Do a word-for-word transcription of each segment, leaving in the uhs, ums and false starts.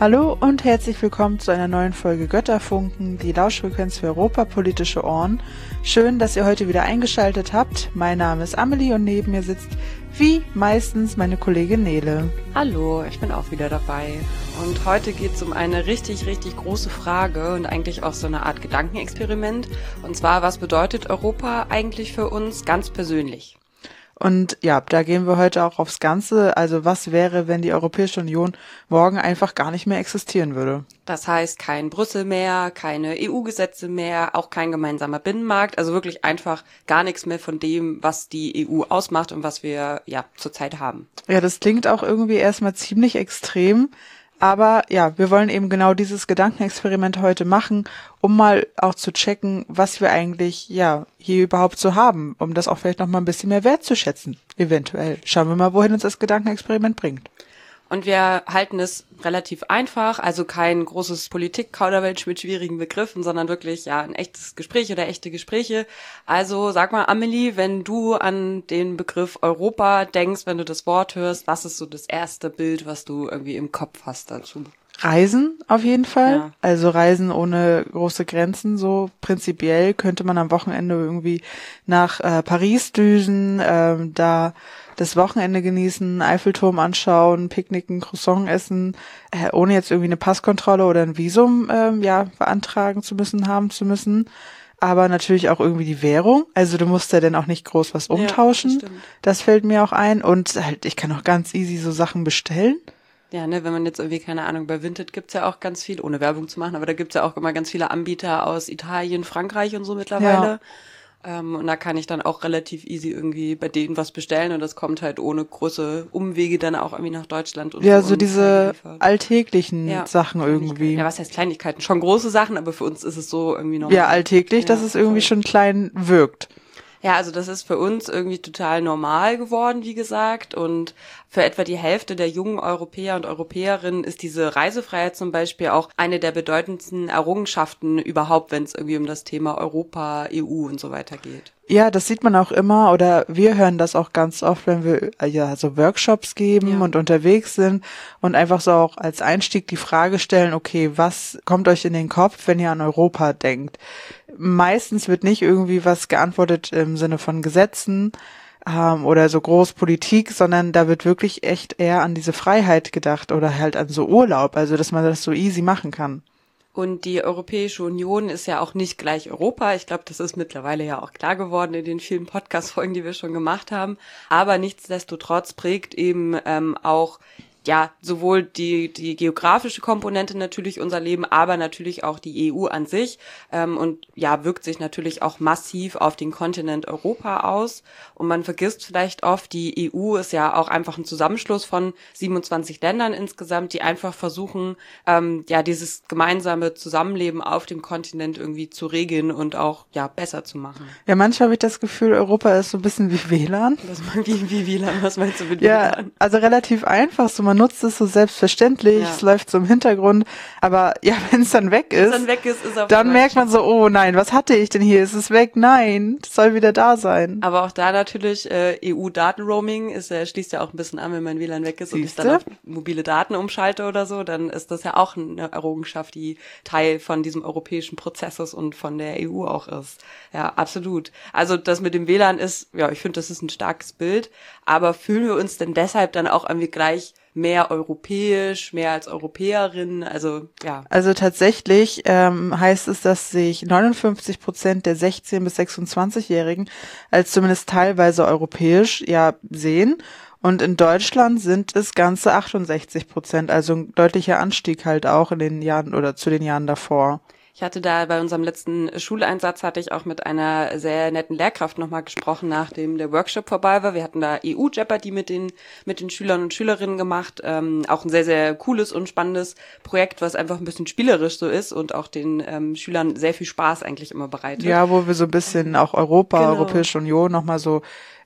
Hallo und herzlich willkommen zu einer neuen Folge Götterfunken, die Lauschfrequenz für europapolitische Ohren. Schön, dass ihr heute wieder eingeschaltet habt. Mein Name ist Amelie und neben mir sitzt wie meistens meine Kollegin Nele. Hallo, ich bin auch wieder dabei. Und heute geht es um eine richtig, richtig große Frage und eigentlich auch so eine Art Gedankenexperiment. Und zwar, was bedeutet Europa eigentlich für uns ganz persönlich? Und ja, da gehen wir heute auch aufs Ganze. Also was wäre, wenn die Europäische Union morgen einfach gar nicht mehr existieren würde? Das heißt, kein Brüssel mehr, keine E U-Gesetze mehr, auch kein gemeinsamer Binnenmarkt. Also wirklich einfach gar nichts mehr von dem, was die E U ausmacht und was wir ja zurzeit haben. Ja, das klingt auch irgendwie erstmal ziemlich extrem. Aber ja, wir wollen eben genau dieses Gedankenexperiment heute machen, um mal auch zu checken, was wir eigentlich ja hier überhaupt so haben, um das auch vielleicht noch mal ein bisschen mehr wertzuschätzen, eventuell. Schauen wir mal, wohin uns das Gedankenexperiment bringt. Und wir halten es relativ einfach, also kein großes Politik-Kauderwelsch mit schwierigen Begriffen, sondern wirklich ja ein echtes Gespräch oder echte Gespräche. Also sag mal, Amelie, wenn du an den Begriff Europa denkst, wenn du das Wort hörst, was ist so das erste Bild, was du irgendwie im Kopf hast dazu? Reisen auf jeden Fall, Ja. Also Reisen ohne große Grenzen, so prinzipiell könnte man am Wochenende irgendwie nach äh, Paris düsen, ähm, da das Wochenende genießen, Eiffelturm anschauen, picknicken, Croissant essen, äh, ohne jetzt irgendwie eine Passkontrolle oder ein Visum ähm, ja beantragen zu müssen, haben zu müssen. Aber natürlich auch irgendwie die Währung. Also du musst ja dann auch nicht groß was umtauschen. Ja, das stimmt. Das fällt mir auch ein. Und halt, ich kann auch ganz easy so Sachen bestellen. Ja, ne, wenn man jetzt irgendwie, keine Ahnung, bei Vinted gibt's ja auch ganz viel, ohne Werbung zu machen, aber da gibt's ja auch immer ganz viele Anbieter aus Italien, Frankreich und so mittlerweile. Ja. Ähm, und da kann ich dann auch relativ easy irgendwie bei denen was bestellen und das kommt halt ohne große Umwege dann auch irgendwie nach Deutschland. Und Ja, so so diese geliefert. alltäglichen Ja, Sachen irgendwie. Ja, was heißt Kleinigkeiten? Schon große Sachen, aber für uns ist es so irgendwie normal. Ja, alltäglich, dass Ja, es irgendwie voll. schon klein wirkt. Ja, also das ist für uns irgendwie total normal geworden, wie gesagt. Und für etwa die Hälfte der jungen Europäer und Europäerinnen ist diese Reisefreiheit zum Beispiel auch eine der bedeutendsten Errungenschaften überhaupt, wenn es irgendwie um das Thema Europa, E U und so weiter geht. Ja, das sieht man auch immer oder wir hören das auch ganz oft, wenn wir äh, ja so Workshops geben Ja. und unterwegs sind und einfach so auch als Einstieg die Frage stellen, okay, was kommt euch in den Kopf, wenn ihr an Europa denkt? Meistens wird nicht irgendwie was geantwortet im Sinne von Gesetzen ähm, oder so Großpolitik, sondern da wird wirklich echt eher an diese Freiheit gedacht oder halt an so Urlaub, also dass man das so easy machen kann. Und die Europäische Union ist ja auch nicht gleich Europa. Ich glaube, das ist mittlerweile ja auch klar geworden in den vielen Podcast-Folgen, die wir schon gemacht haben. Aber nichtsdestotrotz prägt eben ähm, auch ja sowohl die die geografische Komponente natürlich unser Leben, aber natürlich auch die E U an sich ähm, und ja wirkt sich natürlich auch massiv auf den Kontinent Europa aus. Und man vergisst vielleicht oft, die E U ist ja auch einfach ein Zusammenschluss von siebenundzwanzig Ländern insgesamt, die einfach versuchen, ähm, ja dieses gemeinsame Zusammenleben auf dem Kontinent irgendwie zu regeln und auch ja besser zu machen. Ja, manchmal habe ich das Gefühl, Europa ist so ein bisschen wie W L A N. Was, wie, wie W L A N, was meinst du mit Ja, W L A N? also relativ einfach, so man nutzt es so selbstverständlich, Ja. es läuft so im Hintergrund, aber ja, wenn es dann weg Wenn ist, es dann weg ist, ist auf dann einmal merkt man so, oh nein, was hatte ich denn hier? Ist es weg? Nein, es soll wieder da sein. Aber auch da natürlich äh, E U-Datenroaming ist äh, schließt ja auch ein bisschen an, wenn mein W L A N weg ist und ich Siehste? dann auf mobile Daten umschalte oder so, dann ist das ja auch eine Errungenschaft, die Teil von diesem europäischen Prozesses und von der E U auch ist. Ja, absolut. Also das mit dem W L A N ist, ja, ich finde, das ist ein starkes Bild, aber fühlen wir uns denn deshalb dann auch irgendwie gleich mehr europäisch, mehr als Europäerinnen, also ja. Also tatsächlich ähm, heißt es, dass sich neunundfünfzig Prozent der sechzehn- bis sechsundzwanzigjährigen als zumindest teilweise europäisch ja sehen. Und in Deutschland sind es ganze achtundsechzig Prozent, also ein deutlicher Anstieg halt auch in den Jahren oder zu den Jahren davor. Ich hatte da bei unserem letzten Schuleinsatz hatte ich auch mit einer sehr netten Lehrkraft nochmal gesprochen, nachdem der Workshop vorbei war. Wir hatten da E U-Jeopardy mit den mit den Schülern und Schülerinnen gemacht. Ähm, auch ein sehr, sehr cooles und spannendes Projekt, was einfach ein bisschen spielerisch so ist und auch den ähm, Schülern sehr viel Spaß eigentlich immer bereitet. Ja, wo wir so ein bisschen auch Europa, Genau. Europäische Union nochmal so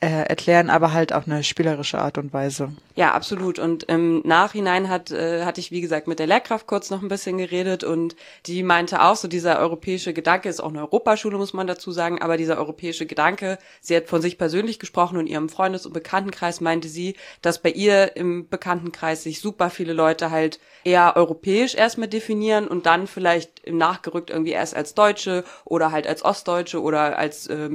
äh, erklären, aber halt auf eine spielerische Art und Weise. Ja, absolut. Und im Nachhinein hat äh, hatte ich, wie gesagt, mit der Lehrkraft kurz noch ein bisschen geredet und die meinte auch, so dieser europäische Gedanke, ist auch eine Europaschule, muss man dazu sagen, aber dieser europäische Gedanke, sie hat von sich persönlich gesprochen und ihrem Freundes- und Bekanntenkreis meinte sie, dass bei ihr im Bekanntenkreis sich super viele Leute halt eher europäisch erstmal definieren und dann vielleicht im Nachgerückt irgendwie erst als Deutsche oder halt als Ostdeutsche oder als äh,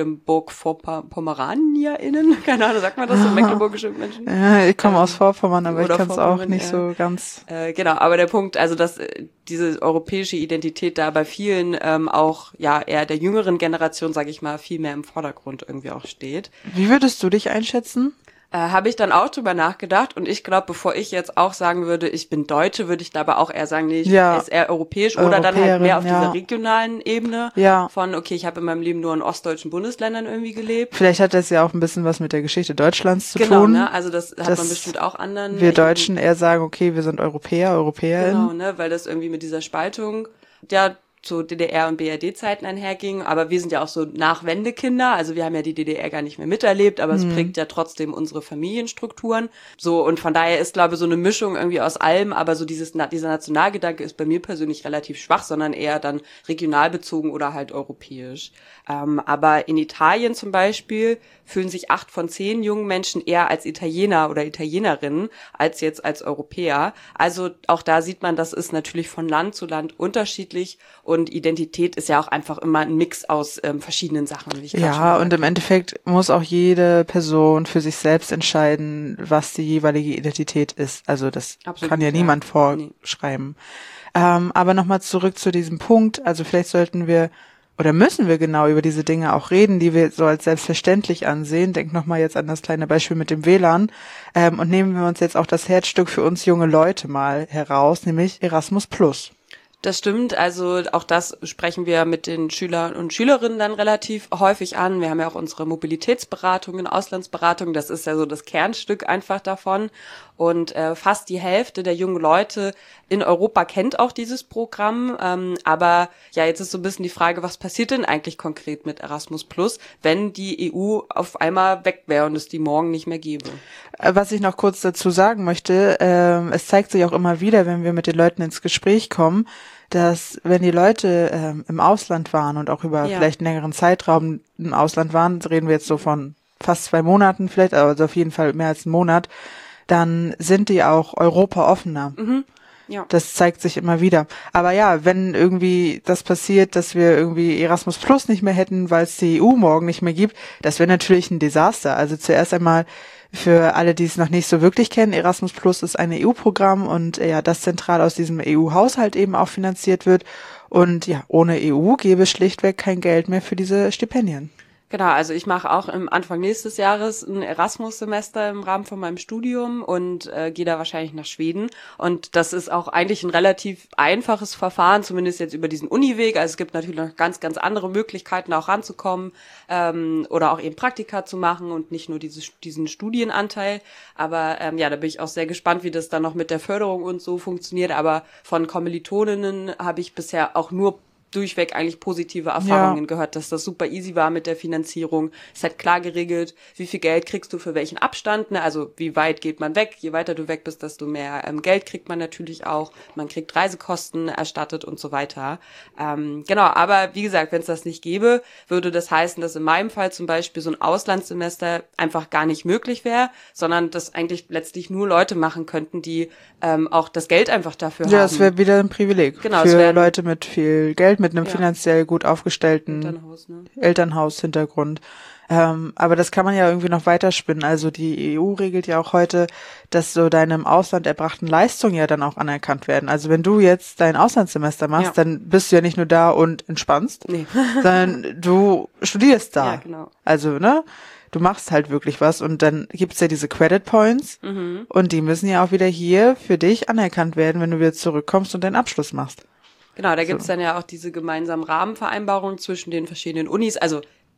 Mecklenburg-PomeranierInnen, keine Ahnung, sagt man das so, mecklenburgische Menschen? Ja, ich komme ähm, aus Vorpommern, aber ich kann es auch nicht ja. so ganz. Äh, genau, aber der Punkt, also dass äh, diese europäische Identität da bei vielen ähm, auch ja eher der jüngeren Generation, sage ich mal, viel mehr im Vordergrund irgendwie auch steht. Wie würdest du dich einschätzen? Äh, habe ich dann auch drüber nachgedacht und ich glaube, bevor ich jetzt auch sagen würde, ich bin Deutsche, würde ich da aber auch eher sagen, nee, ich ja, ist eher europäisch oder dann halt mehr auf ja. dieser regionalen Ebene ja. von, okay, ich habe in meinem Leben nur in ostdeutschen Bundesländern irgendwie gelebt. Vielleicht hat das ja auch ein bisschen was mit der Geschichte Deutschlands zu genau, tun. Genau, ne, also das hat man bestimmt auch anderen. Wir Deutschen eher sagen, okay, wir sind Europäer, EuropäerInnen. Genau, ne, weil das irgendwie mit dieser Spaltung, ja, zu D D R- und B R D-Zeiten einherging, aber wir sind ja auch so Nachwendekinder, also wir haben ja die D D R gar nicht mehr miterlebt, aber mhm. es prägt ja trotzdem unsere Familienstrukturen, so, und von daher ist, glaube ich, so eine Mischung irgendwie aus allem, aber so dieses, dieser Nationalgedanke ist bei mir persönlich relativ schwach, sondern eher dann regional bezogen oder halt europäisch. Ähm, aber in Italien zum Beispiel fühlen sich acht von zehn jungen Menschen eher als Italiener oder Italienerinnen als jetzt als Europäer. Also auch da sieht man, das ist natürlich von Land zu Land unterschiedlich und Identität ist ja auch einfach immer ein Mix aus ähm, verschiedenen Sachen. Wie ich ja, und im Endeffekt muss auch jede Person für sich selbst entscheiden, was die jeweilige Identität ist. Also das Absolut, kann ja, ja niemand vorschreiben. Nee. Ähm, aber nochmal zurück zu diesem Punkt. Also vielleicht sollten wir oder müssen wir genau über diese Dinge auch reden, die wir so als selbstverständlich ansehen. Denk nochmal jetzt an das kleine Beispiel mit dem W L A N. Ähm, und nehmen wir uns jetzt auch das Herzstück für uns junge Leute mal heraus, nämlich Erasmus Plus. Das stimmt, also auch das sprechen wir mit den Schülern und Schülerinnen dann relativ häufig an. Wir haben ja auch unsere Mobilitätsberatungen, Auslandsberatungen, das ist ja so das Kernstück einfach davon. Und äh, fast die Hälfte der jungen Leute in Europa kennt auch dieses Programm. Ähm, aber ja, jetzt ist so ein bisschen die Frage, was passiert denn eigentlich konkret mit Erasmus Plus, wenn die E U auf einmal weg wäre und es die morgen nicht mehr gäbe? Was ich noch kurz dazu sagen möchte, äh, es zeigt sich auch immer wieder, wenn wir mit den Leuten ins Gespräch kommen, dass wenn die Leute ähm, im Ausland waren und auch über ja. vielleicht einen längeren Zeitraum im Ausland waren, reden wir jetzt so von fast zwei Monaten vielleicht, also auf jeden Fall mehr als einen Monat, dann sind die auch Europa offener. Mhm. Ja. Das zeigt sich immer wieder. Aber ja, wenn irgendwie das passiert, dass wir irgendwie Erasmus Plus nicht mehr hätten, weil es die E U morgen nicht mehr gibt, das wäre natürlich ein Desaster. Also zuerst einmal für alle, die es noch nicht so wirklich kennen, Erasmus Plus ist ein E U-Programm und ja, das zentral aus diesem E U-Haushalt eben auch finanziert wird. Und ja, ohne E U gäbe es schlichtweg kein Geld mehr für diese Stipendien. Genau, also ich mache auch im Anfang nächstes Jahres ein Erasmus-Semester im Rahmen von meinem Studium und äh, gehe da wahrscheinlich nach Schweden. Und das ist auch eigentlich ein relativ einfaches Verfahren, zumindest jetzt über diesen Uniweg. Also es gibt natürlich noch ganz, ganz andere Möglichkeiten, auch ranzukommen ähm, oder auch eben Praktika zu machen und nicht nur dieses, diesen Studienanteil. Aber ähm, ja, da bin ich auch sehr gespannt, wie das dann noch mit der Förderung und so funktioniert. Aber von Kommilitoninnen habe ich bisher auch nur durchweg eigentlich positive Erfahrungen ja. gehört, dass das super easy war mit der Finanzierung. Es hat klar geregelt, wie viel Geld kriegst du für welchen Abstand, ne? Also wie weit geht man weg. Je weiter du weg bist, desto mehr ähm, Geld kriegt man natürlich auch. Man kriegt Reisekosten erstattet und so weiter. Ähm, genau, aber wie gesagt, wenn es das nicht gäbe, würde das heißen, dass in meinem Fall zum Beispiel so ein Auslandssemester einfach gar nicht möglich wäre, sondern das eigentlich letztlich nur Leute machen könnten, die ähm, auch das Geld einfach dafür ja, haben. Ja, es wäre wieder ein Privileg genau, für es wär, Leute mit viel Geld, mit einem ja. finanziell gut aufgestellten Elternhaus, ne? Elternhaus-Hintergrund. Ähm, aber das kann man ja irgendwie noch weiterspinnen. Also die E U regelt ja auch heute, dass so deine im Ausland erbrachten Leistungen ja dann auch anerkannt werden. Also wenn du jetzt dein Auslandssemester machst, ja. dann bist du ja nicht nur da und entspannst, nee. sondern du studierst da. Ja, genau. Also, ne? Du machst halt wirklich was und dann gibt's ja diese Credit Points mhm. und die müssen ja auch wieder hier für dich anerkannt werden, wenn du wieder zurückkommst und deinen Abschluss machst. Genau, da gibt's so. dann ja auch diese gemeinsamen Rahmenvereinbarungen zwischen den verschiedenen Unis. Also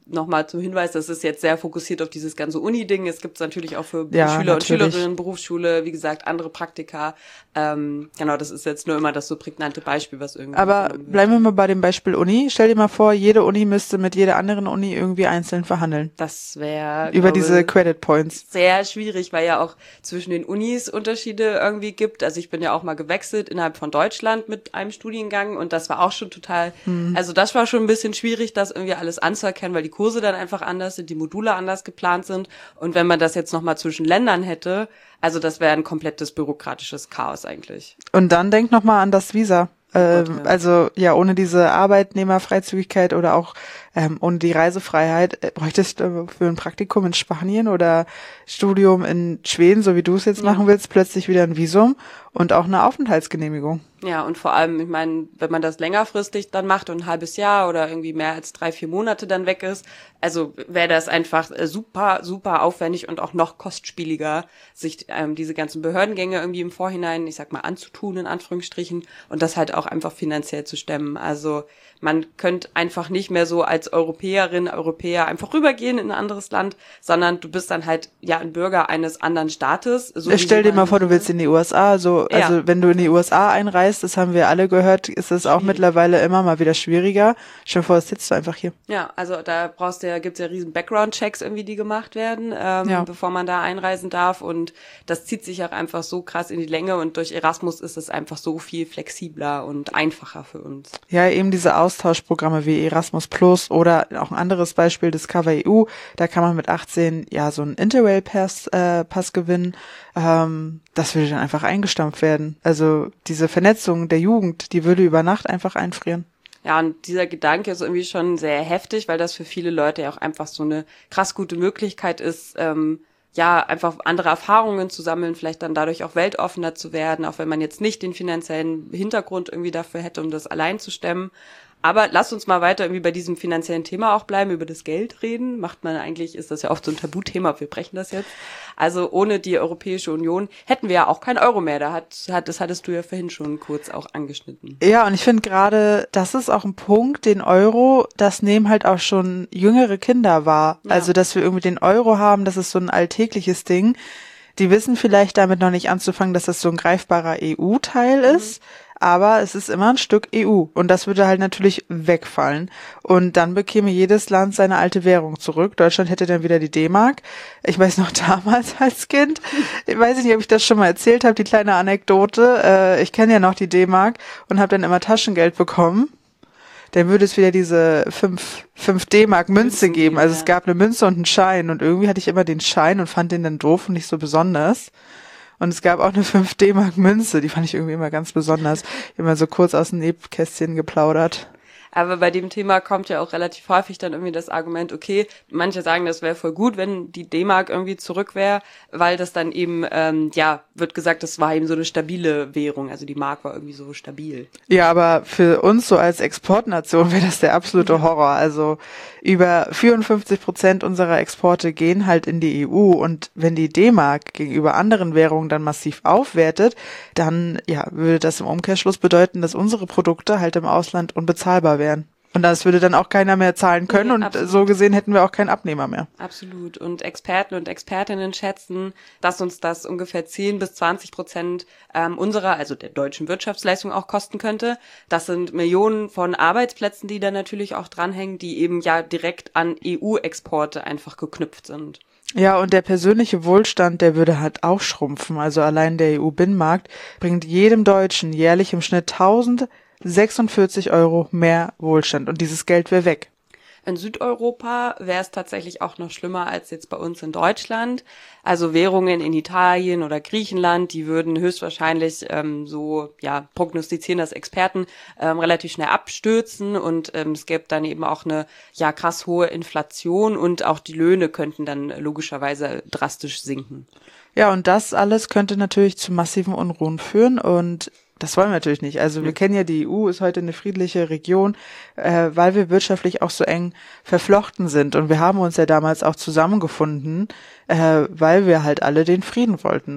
nochmal zum Hinweis, das ist jetzt sehr fokussiert auf dieses ganze Uni-Ding. Es gibt es natürlich auch für ja, Schüler natürlich. und Schülerinnen, Berufsschule, wie gesagt, andere Praktika. Ähm, genau, das ist jetzt nur immer das so prägnante Beispiel, was irgendwie... Aber bleiben wir mal bei dem Beispiel Uni. Stell dir mal vor, jede Uni müsste mit jeder anderen Uni irgendwie einzeln verhandeln. Das wäre... Über diese Credit Points. Sehr schwierig, weil ja auch zwischen den Unis Unterschiede irgendwie gibt. Also ich bin ja auch mal gewechselt innerhalb von Deutschland mit einem Studiengang und das war auch schon total... Hm. Also das war schon ein bisschen schwierig, das irgendwie alles anzuerkennen, weil die Kurse dann einfach anders sind, die Module anders geplant sind. Und wenn man das jetzt nochmal zwischen Ländern hätte, also das wäre ein komplettes bürokratisches Chaos eigentlich. Und dann denk nochmal an das Visa. Ähm, Gott, ja. Also ja, ohne diese Arbeitnehmerfreizügigkeit oder auch ähm, ohne die Reisefreiheit äh, bräuchtest du für ein Praktikum in Spanien oder Studium in Schweden, so wie du es jetzt ja. machen willst, plötzlich wieder ein Visum und auch eine Aufenthaltsgenehmigung. Ja, und vor allem, ich meine, wenn man das längerfristig dann macht und ein halbes Jahr oder irgendwie mehr als drei, vier Monate dann weg ist, also wäre das einfach super, super aufwendig und auch noch kostspieliger, sich ähm, diese ganzen Behördengänge irgendwie im Vorhinein, ich sag mal, anzutun, in Anführungsstrichen, und das halt auch einfach finanziell zu stemmen. Also man könnte einfach nicht mehr so als Europäerin, Europäer einfach rübergehen in ein anderes Land, sondern du bist dann halt ja ein Bürger eines anderen Staates. So ja, stell dir mal vor, du willst in die U S A, so, also ja. wenn du in die U S A einreist, das haben wir alle gehört, ist es auch mittlerweile immer mal wieder schwieriger. Stell dir vor, das sitzt du einfach hier. Ja, also da brauchst du ja, gibt's ja riesen Background-Checks irgendwie, die gemacht werden, ähm, ja. bevor man da einreisen darf, und das zieht sich auch einfach so krass in die Länge, und durch Erasmus ist es einfach so viel flexibler und einfacher für uns. Ja, eben diese Austauschprogramme wie Erasmus Plus oder auch ein anderes Beispiel, Discover E U, da kann man mit achtzehn ja so einen Interrail-Pass äh, Pass gewinnen. Ähm, das würde dann einfach eingestampft werden. Also diese Vernetzung der Jugend, die würde über Nacht einfach einfrieren. Ja, und dieser Gedanke ist irgendwie schon sehr heftig, weil das für viele Leute ja auch einfach so eine krass gute Möglichkeit ist, ähm, ja, einfach andere Erfahrungen zu sammeln, vielleicht dann dadurch auch weltoffener zu werden, auch wenn man jetzt nicht den finanziellen Hintergrund irgendwie dafür hätte, um das allein zu stemmen. Aber lasst uns mal weiter irgendwie bei diesem finanziellen Thema auch bleiben, über das Geld reden. Macht man eigentlich, ist das ja oft so ein Tabuthema, wir brechen das jetzt. Also ohne die Europäische Union hätten wir ja auch kein Euro mehr. Da hat, hat, das hattest du ja vorhin schon kurz auch angeschnitten. Ja, und ich finde gerade, das ist auch ein Punkt, den Euro, das nehmen halt auch schon jüngere Kinder wahr. Ja. Also, dass wir irgendwie den Euro haben, das ist so ein alltägliches Ding. Die wissen vielleicht damit noch nicht anzufangen, dass das so ein greifbarer E U-Teil ist. Mhm. Aber es ist immer ein Stück E U und das würde halt natürlich wegfallen und dann bekäme jedes Land seine alte Währung zurück. Deutschland hätte dann wieder die D-Mark. Ich weiß noch damals als Kind, ich weiß nicht, ob ich das schon mal erzählt habe, die kleine Anekdote, äh, ich kenne ja noch die D-Mark und habe dann immer Taschengeld bekommen. Dann würde es wieder diese fünf, fünf D-Mark Münze geben. Also es gab eine Münze und einen Schein und irgendwie hatte ich immer den Schein und fand den dann doof und nicht so besonders. Und es gab auch eine fünf D-Mark Münze, die fand ich irgendwie immer ganz besonders. Immer so kurz aus dem Nebkästchen geplaudert. Aber bei dem Thema kommt ja auch relativ häufig dann irgendwie das Argument, okay, manche sagen, das wäre voll gut, wenn die D-Mark irgendwie zurück wäre, weil das dann eben, ähm, ja, wird gesagt, das war eben so eine stabile Währung, also die Mark war irgendwie so stabil. Ja, aber für uns so als Exportnation wäre das der absolute Horror. Also über vierundfünfzig Prozent unserer Exporte gehen halt in die E U und wenn die D-Mark gegenüber anderen Währungen dann massiv aufwertet, dann ja würde das im Umkehrschluss bedeuten, dass unsere Produkte halt im Ausland unbezahlbar wären. Und das würde dann auch keiner mehr zahlen können, nee, und absolut. So gesehen hätten wir auch keinen Abnehmer mehr. Absolut. Und Experten und Expertinnen schätzen, dass uns das ungefähr zehn bis zwanzig Prozent ähm, unserer, also der deutschen Wirtschaftsleistung auch kosten könnte. Das sind Millionen von Arbeitsplätzen, die da natürlich auch dranhängen, die eben ja direkt an E U-Exporte einfach geknüpft sind. Ja, und der persönliche Wohlstand, der würde halt auch schrumpfen. Also allein der E U-Binnenmarkt bringt jedem Deutschen jährlich im Schnitt tausendsechsundvierzig Euro mehr Wohlstand und dieses Geld wäre weg. In Südeuropa wäre es tatsächlich auch noch schlimmer als jetzt bei uns in Deutschland. Also Währungen in Italien oder Griechenland, die würden höchstwahrscheinlich ähm, so ja prognostizieren das Experten ähm, relativ schnell abstürzen und ähm, es gäbe dann eben auch eine ja krass hohe Inflation und auch die Löhne könnten dann logischerweise drastisch sinken. Ja, und das alles könnte natürlich zu massiven Unruhen führen und das wollen wir natürlich nicht. Also wir kennen ja, die E U ist heute eine friedliche Region, äh, weil wir wirtschaftlich auch so eng verflochten sind. Und wir haben uns ja damals auch zusammengefunden, äh, weil wir halt alle den Frieden wollten.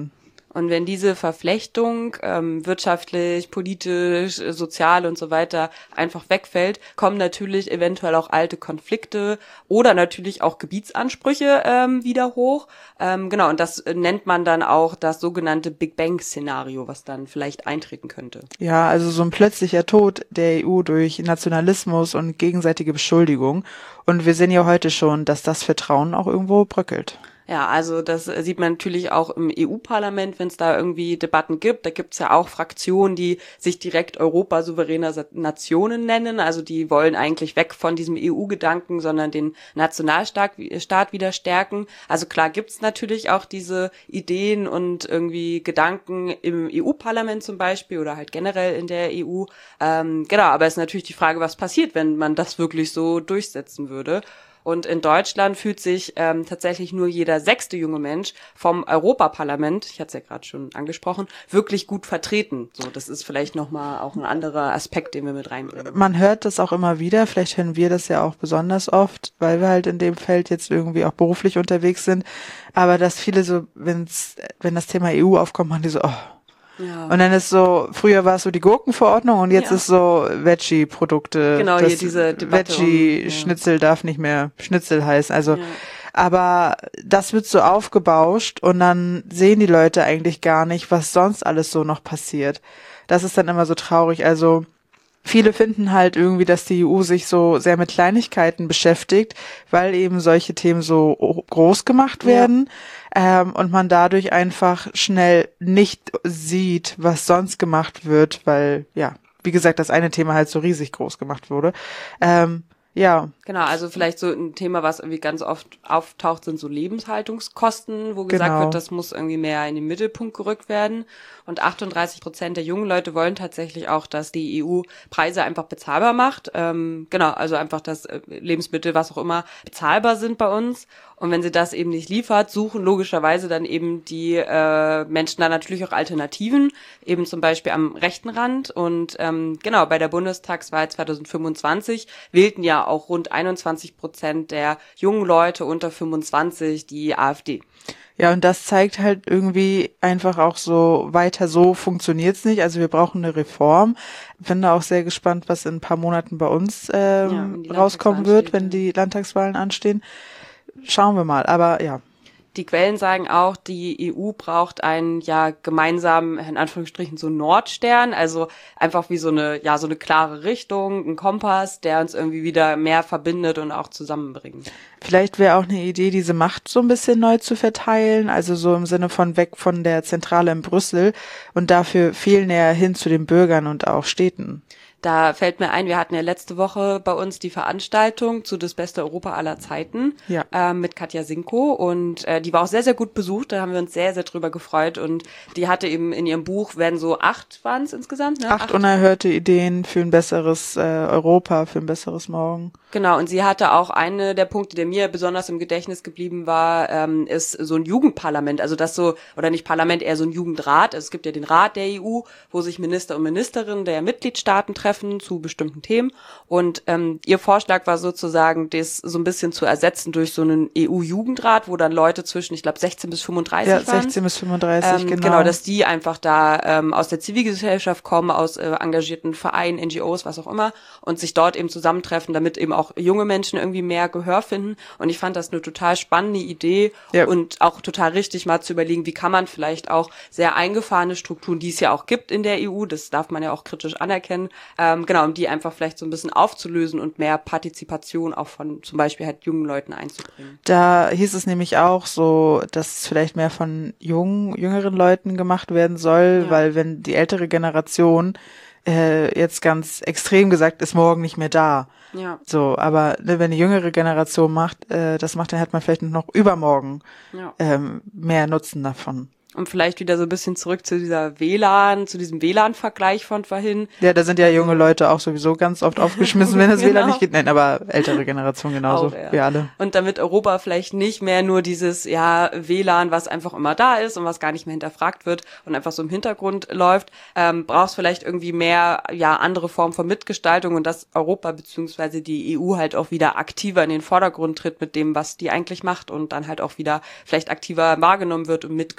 Und wenn diese Verflechtung ähm, wirtschaftlich, politisch, sozial und so weiter einfach wegfällt, kommen natürlich eventuell auch alte Konflikte oder natürlich auch Gebietsansprüche ähm, wieder hoch. Ähm, genau, und das nennt man dann auch das sogenannte Big Bang-Szenario, was dann vielleicht eintreten könnte. Ja, also so ein plötzlicher Tod der E U durch Nationalismus und gegenseitige Beschuldigung. Und wir sehen ja heute schon, dass das Vertrauen auch irgendwo bröckelt. Ja, also das sieht man natürlich auch im E U-Parlament, wenn es da irgendwie Debatten gibt. Da gibt es ja auch Fraktionen, die sich direkt Europa souveräner Nationen nennen. Also die wollen eigentlich weg von diesem E U-Gedanken, sondern den Nationalstaat Staat wieder stärken. Also klar gibt's natürlich auch diese Ideen und irgendwie Gedanken im E U-Parlament zum Beispiel oder halt generell in der E U. Ähm, genau, aber es ist natürlich die Frage, was passiert, wenn man das wirklich so durchsetzen würde. Und in Deutschland fühlt sich ähm, tatsächlich nur jeder sechste junge Mensch vom Europaparlament, ich hatte es ja gerade schon angesprochen, wirklich gut vertreten. So, das ist vielleicht nochmal auch ein anderer Aspekt, den wir mit reinbringen. Man hört das auch immer wieder, vielleicht hören wir das ja auch besonders oft, weil wir halt in dem Feld jetzt irgendwie auch beruflich unterwegs sind. Aber dass viele so, wenn's, wenn das Thema E U aufkommt, machen die so, oh. Ja. Und dann ist so, früher war es so die Gurkenverordnung und jetzt ja. ist so Veggie-Produkte. Genau, hier diese Debatte. Veggie-Schnitzel um, ja. darf nicht mehr Schnitzel heißen. Also, ja. aber das wird so aufgebauscht und dann sehen die Leute eigentlich gar nicht, was sonst alles so noch passiert. Das ist dann immer so traurig. Also, viele finden halt irgendwie, dass die E U sich so sehr mit Kleinigkeiten beschäftigt, weil eben solche Themen so groß gemacht werden. Ja. Ähm, und man dadurch einfach schnell nicht sieht, was sonst gemacht wird, weil, ja, wie gesagt, das eine Thema halt so riesig groß gemacht wurde. Ähm, ja. Genau, also vielleicht so ein Thema, was irgendwie ganz oft auftaucht, sind so Lebenshaltungskosten, wo gesagt genau. wird, das muss irgendwie mehr in den Mittelpunkt gerückt werden. Und achtunddreißig Prozent der jungen Leute wollen tatsächlich auch, dass die E U Preise einfach bezahlbar macht. Ähm, genau, also einfach, dass Lebensmittel, was auch immer, bezahlbar sind bei uns. Und wenn sie das eben nicht liefert, suchen logischerweise dann eben die äh, Menschen dann natürlich auch Alternativen, eben zum Beispiel am rechten Rand. Und ähm, genau, bei der Bundestagswahl zwanzig fünfundzwanzig wählten ja auch rund einundzwanzig Prozent der jungen Leute unter fünfundzwanzig die AfD. Ja, und das zeigt halt irgendwie einfach auch so, weiter so funktioniert's nicht. Also wir brauchen eine Reform. Bin da auch sehr gespannt, was in ein paar Monaten bei uns ähm, ja, rauskommen wird, wenn die Landtagswahlen anstehen. Schauen wir mal, aber ja. Die Quellen sagen auch, die E U braucht einen ja gemeinsamen, in Anführungsstrichen, so Nordstern, also einfach wie so eine, ja, so eine klare Richtung, ein Kompass, der uns irgendwie wieder mehr verbindet und auch zusammenbringt. Vielleicht wäre auch eine Idee, diese Macht so ein bisschen neu zu verteilen, also so im Sinne von weg von der Zentrale in Brüssel und dafür viel näher hin zu den Bürgern und auch Städten. Da fällt mir ein, wir hatten ja letzte Woche bei uns die Veranstaltung zu Das beste Europa aller Zeiten ja. äh, mit Katja Sinko und äh, die war auch sehr, sehr gut besucht, da haben wir uns sehr, sehr drüber gefreut und die hatte eben in ihrem Buch, werden so acht waren es insgesamt? Ne? Acht, acht unerhörte Ideen für ein besseres äh, Europa, für ein besseres Morgen. Genau, und sie hatte auch eine der Punkte, der mir besonders im Gedächtnis geblieben war, ähm, ist so ein Jugendparlament, also das so, oder nicht Parlament, eher so ein Jugendrat. Also es gibt ja den Rat der E U, wo sich Minister und Ministerinnen der Mitgliedstaaten treffen zu bestimmten Themen. Und ähm, ihr Vorschlag war sozusagen, das so ein bisschen zu ersetzen durch so einen E U-Jugendrat, wo dann Leute zwischen, ich glaube, sechzehn bis fünfunddreißig ja, waren. sechzehn bis fünfunddreißig, ähm, genau. Genau, dass die einfach da ähm, aus der Zivilgesellschaft kommen, aus äh, engagierten Vereinen, N G Os, was auch immer, und sich dort eben zusammentreffen, damit eben auch junge Menschen irgendwie mehr Gehör finden. Und ich fand das eine total spannende Idee ja. und auch total richtig, mal zu überlegen, wie kann man vielleicht auch sehr eingefahrene Strukturen, die es ja auch gibt in der E U, das darf man ja auch kritisch anerkennen, ähm, genau, um die einfach vielleicht so ein bisschen aufzulösen und mehr Partizipation auch von zum Beispiel halt jungen Leuten einzubringen. Da hieß es nämlich auch so, dass es vielleicht mehr von jungen, jüngeren Leuten gemacht werden soll, ja. weil wenn die ältere Generation äh, jetzt ganz extrem gesagt ist morgen nicht mehr da. Ja. So, aber ne, wenn die jüngere Generation macht, äh, das macht, dann hat man vielleicht noch übermorgen ja. ähm, mehr Nutzen davon. Und vielleicht wieder so ein bisschen zurück zu dieser W L A N, zu diesem W L A N-Vergleich von vorhin. Ja, da sind ja junge Leute auch sowieso ganz oft aufgeschmissen, wenn das genau. W L A N nicht geht. Nein, aber ältere Generation genauso, auch, ja. wir alle. Und damit Europa vielleicht nicht mehr nur dieses, ja, W L A N, was einfach immer da ist und was gar nicht mehr hinterfragt wird und einfach so im Hintergrund läuft, ähm, brauchst vielleicht irgendwie mehr, ja, andere Formen von Mitgestaltung und dass Europa beziehungsweise die E U halt auch wieder aktiver in den Vordergrund tritt mit dem, was die eigentlich macht und dann halt auch wieder vielleicht aktiver wahrgenommen wird und mitgestaltet.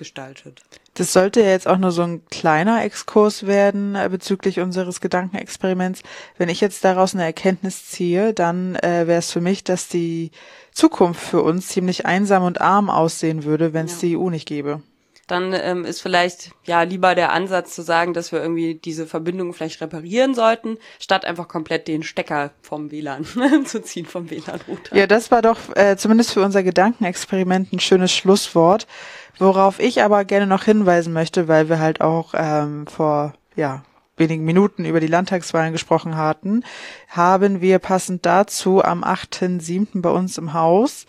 bedeutet. Das sollte ja jetzt auch nur so ein kleiner Exkurs werden äh, bezüglich unseres Gedankenexperiments. Wenn ich jetzt daraus eine Erkenntnis ziehe, dann äh, wäre es für mich, dass die Zukunft für uns ziemlich einsam und arm aussehen würde, wenn es ja. die E U nicht gäbe. Dann ähm, ist vielleicht ja lieber der Ansatz zu sagen, dass wir irgendwie diese Verbindung vielleicht reparieren sollten, statt einfach komplett den Stecker vom W L A N zu ziehen, vom W L A N-Router. Ja, das war doch äh, zumindest für unser Gedankenexperiment ein schönes Schlusswort, worauf ich aber gerne noch hinweisen möchte, weil wir halt auch ähm, vor ja wenigen Minuten über die Landtagswahlen gesprochen hatten, haben wir passend dazu am achten siebten bei uns im Haus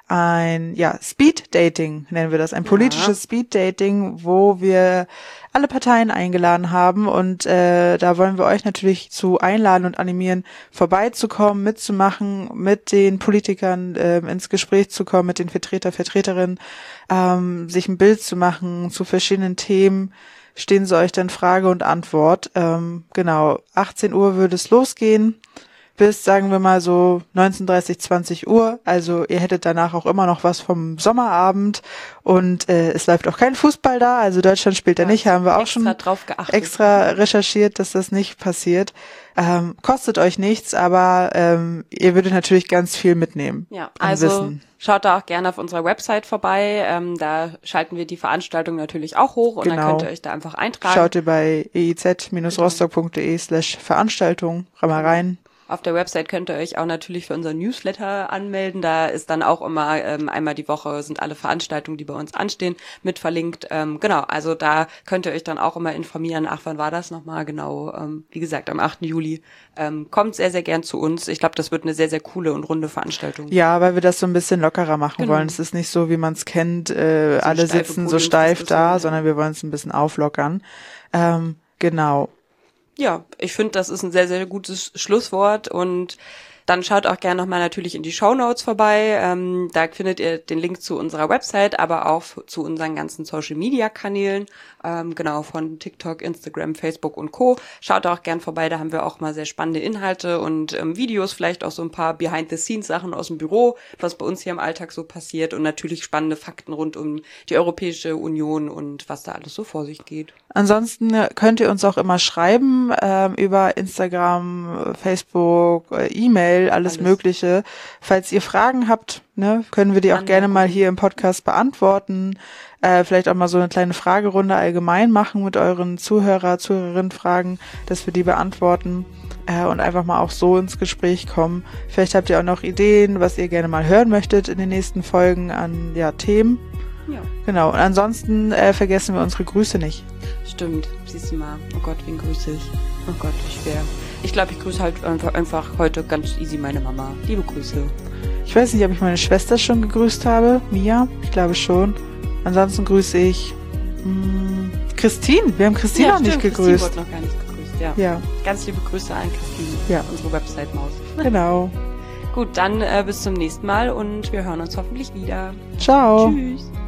ein, ja, Speed-Dating nennen wir das, ein politisches ja. Speed-Dating, wo wir alle Parteien eingeladen haben und äh, da wollen wir euch natürlich zu einladen und animieren, vorbeizukommen, mitzumachen, mit den Politikern äh, ins Gespräch zu kommen, mit den Vertreter, Vertreterinnen, ähm, sich ein Bild zu machen zu verschiedenen Themen. Stehen sie euch dann Frage und Antwort. Ähm, genau, achtzehn Uhr würde es losgehen. Bis, sagen wir mal so neunzehn Uhr dreißig, zwanzig Uhr. Also ihr hättet danach auch immer noch was vom Sommerabend und äh, es läuft auch kein Fußball da. Also Deutschland spielt ja, da nicht, haben wir auch schon drauf geachtet. extra recherchiert, dass das nicht passiert. Ähm, kostet euch nichts, aber ähm, ihr würdet natürlich ganz viel mitnehmen. Ja, also Wissen. Schaut da auch gerne auf unserer Website vorbei. Ähm, da schalten wir die Veranstaltung natürlich auch hoch und genau. Dann könnt ihr euch da einfach eintragen. Schaut ihr bei eiz-rostock.de slash Veranstaltung mal rein. Auf der Website könnt ihr euch auch natürlich für unseren Newsletter anmelden. Da ist dann auch immer ähm, einmal die Woche sind alle Veranstaltungen, die bei uns anstehen, mit verlinkt. Ähm, genau, also da könnt ihr euch dann auch immer informieren. Ach, wann war das nochmal? Genau, ähm, wie gesagt, am achten Juli. Ähm, kommt sehr, sehr gern zu uns. Ich glaube, das wird eine sehr, sehr coole und runde Veranstaltung. Ja, weil wir das so ein bisschen lockerer machen genau. wollen. Es ist nicht so, wie man es kennt, äh, so alle sitzen so steif da, ja. sondern wir wollen es ein bisschen auflockern. Ähm, genau. Ja, ich finde, das ist ein sehr, sehr gutes Schlusswort und dann schaut auch gerne nochmal natürlich in die Shownotes vorbei. Ähm, da findet ihr den Link zu unserer Website, aber auch zu unseren ganzen Social-Media-Kanälen. Ähm, genau, von TikTok, Instagram, Facebook und Co. Schaut auch gern vorbei, da haben wir auch mal sehr spannende Inhalte und ähm, Videos, vielleicht auch so ein paar Behind-the-Scenes-Sachen aus dem Büro, was bei uns hier im Alltag so passiert und natürlich spannende Fakten rund um die Europäische Union und was da alles so vor sich geht. Ansonsten könnt ihr uns auch immer schreiben ähm, über Instagram, Facebook, äh, E-Mail, alles, alles Mögliche. Falls ihr Fragen habt, ne, können wir die auch gerne mal hier im Podcast beantworten. Äh, vielleicht auch mal so eine kleine Fragerunde allgemein machen mit euren Zuhörer, Zuhörerinnen Fragen, dass wir die beantworten äh, und einfach mal auch so ins Gespräch kommen. Vielleicht habt ihr auch noch Ideen, was ihr gerne mal hören möchtet in den nächsten Folgen an ja Themen. Ja. Genau. Und ansonsten äh, vergessen wir unsere Grüße nicht. Stimmt. Siehst du mal. Oh Gott, wen grüße ich? Oh Gott, wie schwer. Ich glaube, ich grüße halt einfach, einfach heute ganz easy meine Mama. Liebe Grüße. Ich weiß nicht, ob ich meine Schwester schon gegrüßt habe. Mia? Ich glaube schon. Ansonsten grüße ich mh, Christine. Wir haben Christine ja, noch stimmt, nicht gegrüßt. Christine wurde noch gar nicht gegrüßt, ja. ja. Ganz liebe Grüße an Christine, ja. unsere Website-Maus. Genau. Gut, dann äh, bis zum nächsten Mal und wir hören uns hoffentlich wieder. Ciao. Tschüss.